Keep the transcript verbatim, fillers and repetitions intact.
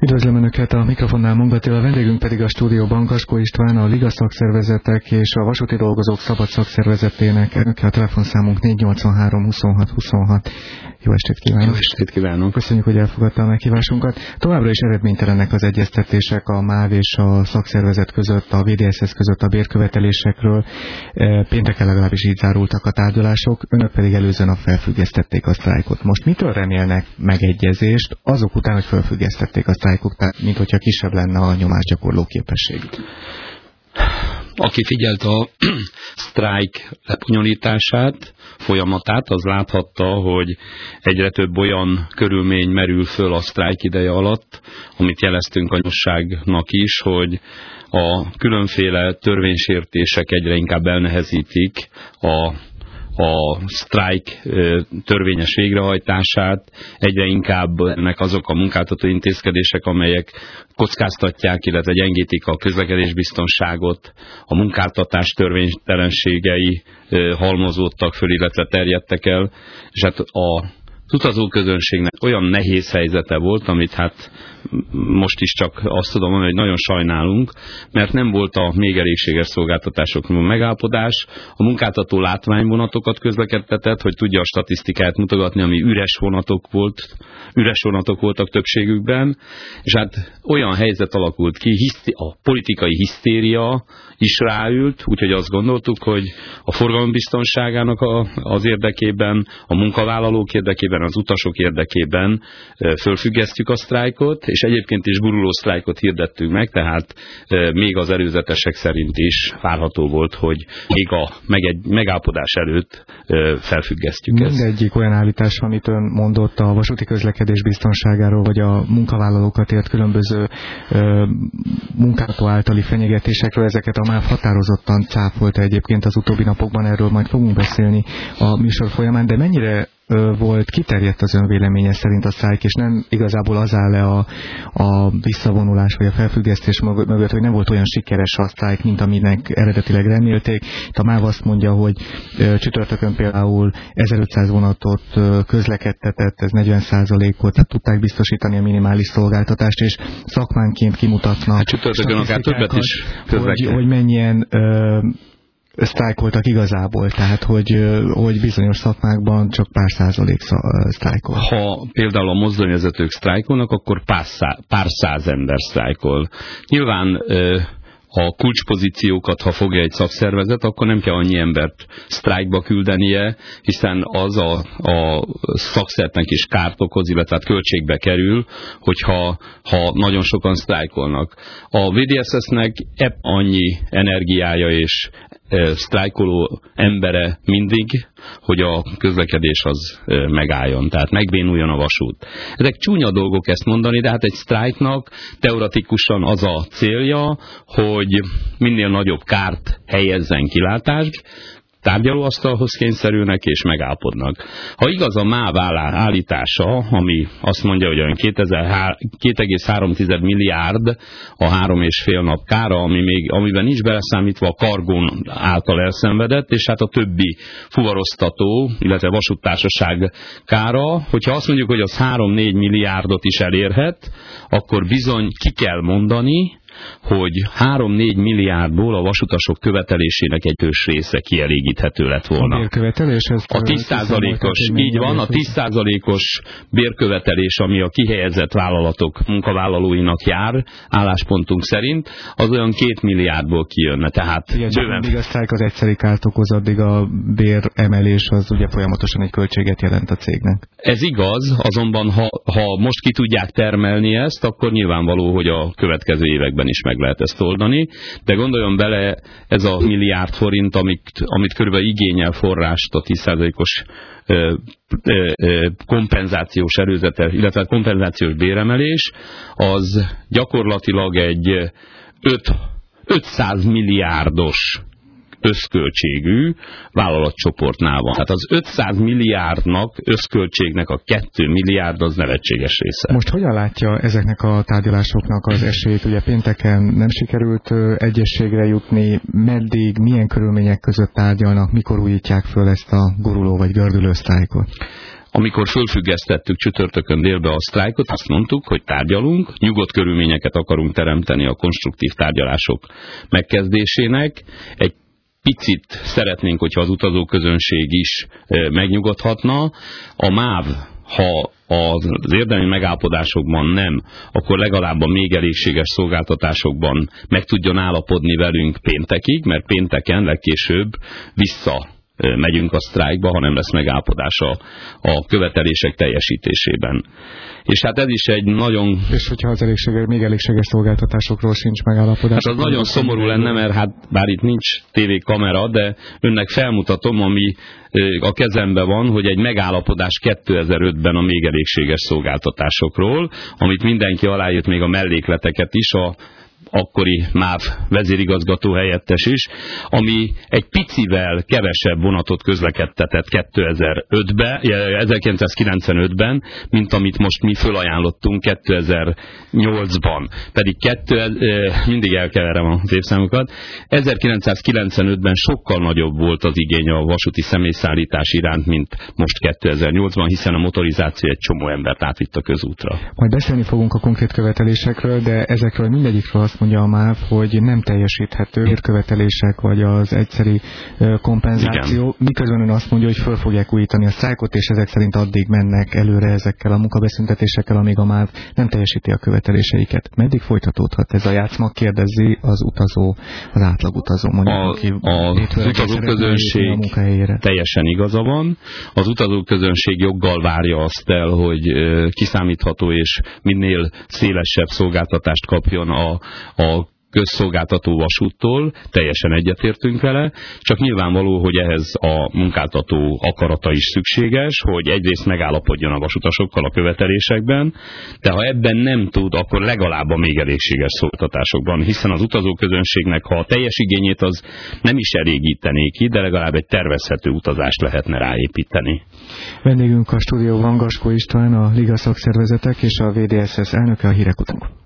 Üdvözlöm Önöket, a mikrofonnál Mongatil, a vendégünk pedig a stúdióban Kaskó István, a Liga Szakszervezetek és a Vasúti Dolgozók Szabad Szakszervezetének elnöke. A telefonszámunk négy nyolcvanhárom huszonhat huszonhat. Jó estét kívánok! Jó estét kívánok! Köszönjük, hogy elfogadta a meghívásunkat. Továbbra is eredménytelenek az egyeztetések a MÁV és a szakszervezet között, a vé dé es es között a bérkövetelésekről. Pénteken legalábbis így zárultak a tárgyalások, önök pedig előző nap felfüggesztették a sztrájkot. Most mitől remélnek megegyezést azok után, hogy felfüggesztették a sztrájkot, mint hogyha kisebb lenne a nyomásgyakorló képesség? Aki figyelt a sztrájk lebonyolítását, folyamatát, az láthatta, hogy egyre több olyan körülmény merül föl a sztrájk ideje alatt, amit jeleztünk a nyosságnak is, hogy a különféle törvénysértések egyre inkább elnehezítik a a sztrájk törvényes végrehajtását, egyre inkább ennek azok a munkáltató intézkedések, amelyek kockáztatják, illetve gyengítik a közlekedésbiztonságot, a munkáltatás törvénytelenségei halmozódtak föl, illetve terjedtek el, és hát a az utazóközönségnek olyan nehéz helyzete volt, amit hát most is csak azt tudom mondani, hogy nagyon sajnálunk, mert nem volt a még elégséges szolgáltatásokról megállapodás. A munkáltató látványvonatokat közlekedtetett, hogy tudja a statisztikát mutogatni, ami üres vonatok volt, üres vonatok voltak többségükben, és hát olyan helyzet alakult ki, a politikai hisztéria is ráült, úgyhogy azt gondoltuk, hogy a forgalom biztonságának a, az érdekében, a munkavállalók érdekében, az utasok érdekében fölfüggesztjük a sztrájkot, és egyébként is guruló sztrájkot hirdettünk meg, tehát még az előzetesek szerint is várható volt, hogy még a megegy, megállapodás előtt felfüggesztjük ezt. Mindegyik olyan állítás, amit ön mondott a vasúti közlekedés biztonságáról, vagy a munkavállalókat ért különböző munkáltató általi fenyegetésekről, ezeket a MÁV határozottan cáfolta egyébként az utóbbi napokban, erről majd fogunk beszélni a műsor folyamán, de mennyire volt kiterjedt az ön véleménye szerint a sztrájk, és nem igazából az áll le a, a visszavonulás vagy a felfüggesztés mögött, hogy nem volt olyan sikeres a sztrájk, mint aminek eredetileg remélték. Itt a MÁV azt mondja, hogy csütörtökön például ezerötszáz vonatot közlekedtetett, ez negyven százalékot, tehát tudták biztosítani a minimális szolgáltatást, és szakmánként kimutatnak. Hát csütörtökön akár többet is hogy, hogy mennyien ö, sztrájkoltak igazából, tehát hogy, hogy bizonyos szakmákban csak pár százalék sztrájkol. Ha például a mozdonyvezetők sztrájkolnak, akkor pár, szá, pár száz ember sztrájkol. Nyilván a kulcspozíciókat, ha fogja egy szakszervezet, akkor nem kell annyi embert sztrájkba küldenie, hiszen az a, a szakszertnek is kárt okoz, illetve hát költségbe kerül, hogyha ha nagyon sokan sztrájkolnak. A vé dé es es-nek ebb annyi energiája és sztrájkoló embere mindig, hogy a közlekedés az megálljon, tehát megbénuljon a vasút. Ezek csúnya dolgok ezt mondani, de hát egy sztrájknak teoretikusan az a célja, hogy minél nagyobb kárt helyezzen kilátásba, tárgyalóasztalhoz kényszerülnek és megállapodnak. Ha igaz a MÁV állítása, ami azt mondja, hogy olyan két egész három milliárd a három és fél nap kára, ami még, amiben nincs beleszámítva a Kargón által elszenvedett, és hát a többi fuvaroztató, illetve vasúttársaság kára, hogyha azt mondjuk, hogy az három-négy milliárdot is elérhet, akkor bizony ki kell mondani, hogy három-négy milliárdból a vasutasok követelésének egy ős része kielégíthető lett volna. A bérkövetelés? A tíz százalékos, így van, a tíz százalékos bérkövetelés, ami a kihelyezett vállalatok munkavállalóinak jár, álláspontunk szerint, az olyan két milliárdból kijönne. Tehát igen, bőven... Mindig a sztrájk az egyszeri kárt okoz, addig a béremelés az ugye folyamatosan egy költséget jelent a cégnek. Ez igaz, azonban ha, ha most ki tudják termelni ezt, akkor nyilvánvaló, hogy a következő években is meg lehet ezt oldani, de gondoljon bele, ez a milliárd forint, amit, amit körülbelül igényel forrást a tíz százalékos kompenzációs erőzete, illetve kompenzációs béremelés, az gyakorlatilag egy ötszáz milliárdos összköltségű vállalatcsoportnál van. Tehát az ötszáz milliárdnak, összköltségnek a két milliárd az nevetséges része. Most hogyan látja ezeknek a tárgyalásoknak az esélyt? Ugye pénteken nem sikerült egyességre jutni, meddig, milyen körülmények között tárgyalnak, mikor újítják föl ezt a guruló vagy gördülő sztrájkot? amikor fölfüggesztettük csütörtökön délbe a sztrájkot, azt mondtuk, hogy tárgyalunk, nyugodt körülményeket akarunk teremteni a konstruktív tárgyalások megkezdésének, egy picit szeretnénk, hogyha az utazóközönség is megnyugodhatna. A MÁV, ha az érdemi megállapodásokban nem, akkor legalább a még elégséges szolgáltatásokban meg tudjon állapodni velünk péntekig, mert pénteken legkésőbb vissza megyünk a sztrájkba, ha nem lesz megállapodása a követelések teljesítésében. És hát ez is egy nagyon... És hogyha az elégséges, még elégséges szolgáltatásokról sincs megállapodás... Hát az nagyon szomorú lenne, mert hát bár itt nincs tévékamera, de önnek felmutatom, ami a kezemben van, hogy egy megállapodás kétezer-ötben a még elégséges szolgáltatásokról, amit mindenki aláírt, még a mellékleteket is, a akkori MÁV vezérigazgató helyettes is, ami egy picivel kevesebb vonatot közlekedtetett kétezer-ötben, ezerkilencszázkilencvenötben, mint amit most mi fölajánlottunk kétezer-nyolcban. Pedig kettő, mindig elkeverem az évszámokat, ezerkilencszázkilencvenötben sokkal nagyobb volt az igény a vasúti személyszállítás iránt, mint most kétezer-nyolcban, hiszen a motorizáció egy csomó embert átvitt a közútra. Majd beszélni fogunk a konkrét követelésekről, de ezekről mindegyikről azt mondja a MÁV, hogy nem teljesíthető érkövetelések vagy az egyszeri kompenzáció. Igen. Miközben ön azt mondja, hogy föl fogják újítani a sztrájkot, és ezek szerint addig mennek előre ezekkel a munkabeszüntetésekkel, amíg a MÁV nem teljesíti a követeléseiket. Meddig folytatódhat ez a játszma? Kérdezi az utazó, az átlagutazó. Mondjuk, a, aki a, az utazóközönség teljesen igaza van. Az utazóközönség joggal várja azt el, hogy kiszámítható és minél szélesebb szolgáltatást kapjon a a közszolgáltató vasúttól, teljesen egyetértünk vele, csak nyilvánvaló, hogy ehhez a munkáltató akarata is szükséges, hogy egyrészt megállapodjon a vasutasokkal a követelésekben, de ha ebben nem tud, akkor legalább a még elégséges szolgáltatásokban, hiszen az utazóközönségnek, ha a teljes igényét az nem is elégítené ki, de legalább egy tervezhető utazást lehetne ráépíteni. Vendégünk a stúdióban Gaskó István, a Liga Szakszervezetek és a vé dé es es elnöke, a hírek után.